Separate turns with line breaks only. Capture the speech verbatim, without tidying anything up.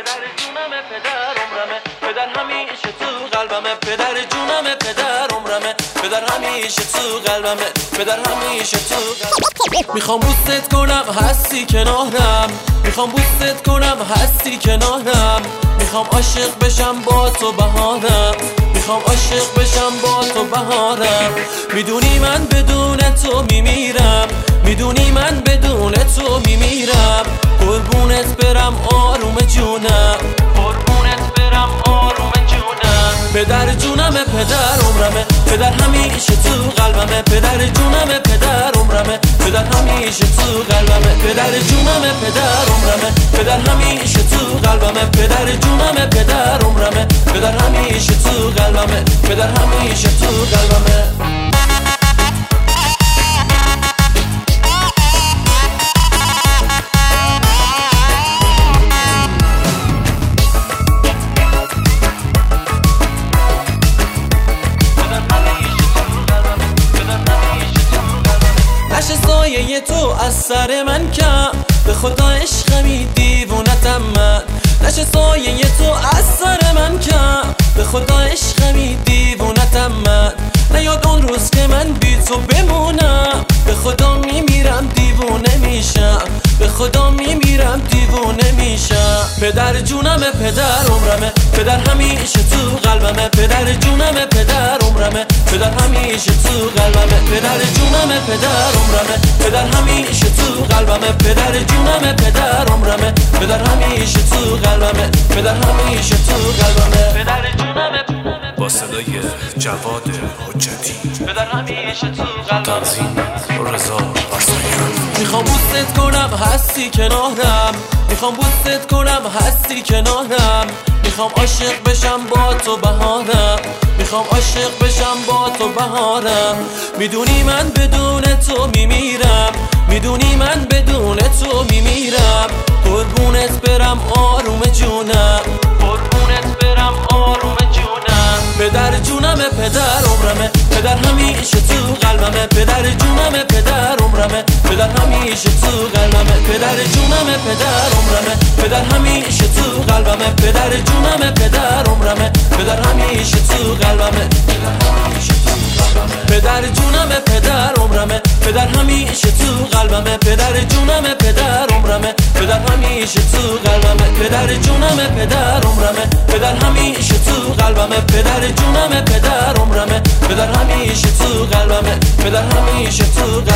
پدر جونمه پدر عمرمه پدر همیشه تو قلبمه پدر جونمه پدر عمرمه پدر همیشه تو قلبمه پدر همیشه تو قلبمه میخوام بوست کنم هستی کنارم میخوام بوست کنم هستی کنارم میخوام عاشق بشم با تو بهارم میخوام عاشق بشم با تو بهارم میدونی من بدون تو میمیرم میدونی من بدون تو میمیرم قربونت برم آروم جونم قربونت برم آروم جونم پدر جونمه پدر عمرمه پدر همیشه تو قلبمه پدر جونمه پدر عمرمه پدر همیشه تو قلبمه پدر جونمه پدر عمرمه پدر همیشه تو قلبمه پدر جونمه پدر عمرمه پدر همیشه تو قلبمه پدر همیشه تو قلبمه نشه سایه تو از سر من کم به خدا عشقمی دیوونتم من نشه سایه تو از سر من کم به خدا عشقمی دیوونتم من نیاد اون روز که من بی تو بمونم به خدا میمیرم دیوونه میشم به خدا میمیرم دیوونه میشم پدر جونمه پدر عمرمه پدر همیشه تو قلبمه پدر جونمه پدر عمرمه پدر همیشه تو قلبمه پدر جونمه پدر عمرمه پدر همیشه تو قلبمه پدر جونمه پدر عمرمه پدر همیشه تو قلبمه پدر همیشه تو قلبمه پدر جونمه
با صدای جواد حجتی
پدر همیشه تو قلبمه
تنظیم رضا ارسلان
میخوام بوست کنم هستی کنارم میخوام بوست کنم هستی کنارم میخوام عاشق بشم با تو بهارم میخوام عاشق بشم با تو بهارم میدونی من بدون تو میمیرم میدونی من بدون تو میمیرم قربونت برم آروم جونم قربونت برم آروم جونم پدر جونمه پدر عمرمه پدر همیشه تو قلبمه پدر جونمه پدر عمرمه پدر همیشه تو قلبمه پدر جونمه پدر عمرمه پدر همیشه تو قلبمه پدر جونمه پدر عمرمه پدر همیشه تو قلبمه پدر همیشه تو قلبمه پدر جونمه پدر عمرمه پدر همیشه تو قلبمه پدر جونمه پدر عمرمه پدر همیشه تو قلبمه پدر جونمه پدر عمرمه پدر همیشه تو قلبمه پدر جونمه پدر عمرمه پدر همیشه تو قلبمه پدر همیشه تو قلبمه